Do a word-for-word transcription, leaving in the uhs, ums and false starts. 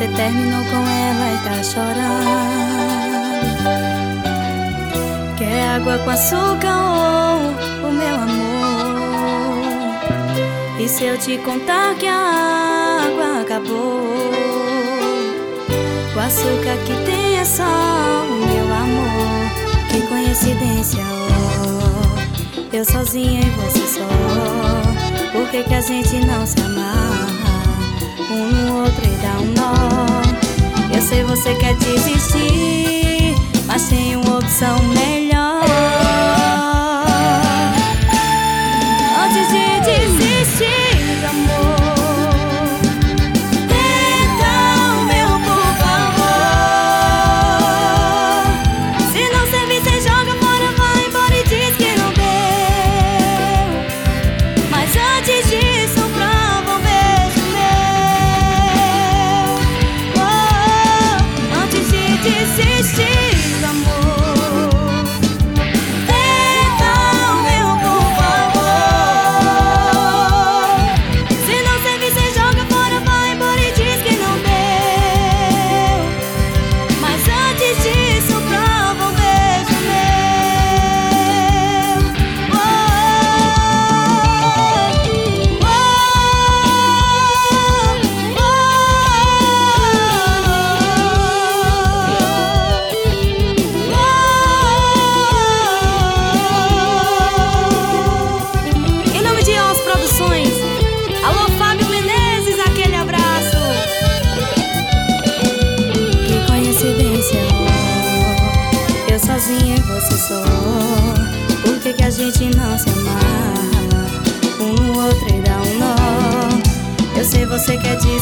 Você terminou com ela e tá chorando. Quer água com açúcar ou o meu amor? E se eu te contar que a água acabou? O açúcar que tem é só o meu amor. Que coincidência, oh, eu sozinha e você só. Por que que a gente não se amarra um no outro e dá um nó? Eu sei você quer desistir, mas tem uma opção melhor. Antes de desistir do amor, tenta o meu, por favor. Se não servir, cê joga fora, vai embora e diz que não deu. Mas antes disso, prova um beijo meu. Oh, antes de desistir do amor, tenta o meu, por favor. Se não servir, cê joga fora, vai embora e diz que não deu. Mas antes disso, prova um beijo meu. Oh, oh, oh. Em nome de Os Produções, alô Fábio Menezes, aquele abraço. Que coincidência, oh, eu sozinha e você só. Por que que a gente não se amarra um no outro e dá um nó? Eu sei você quer dizer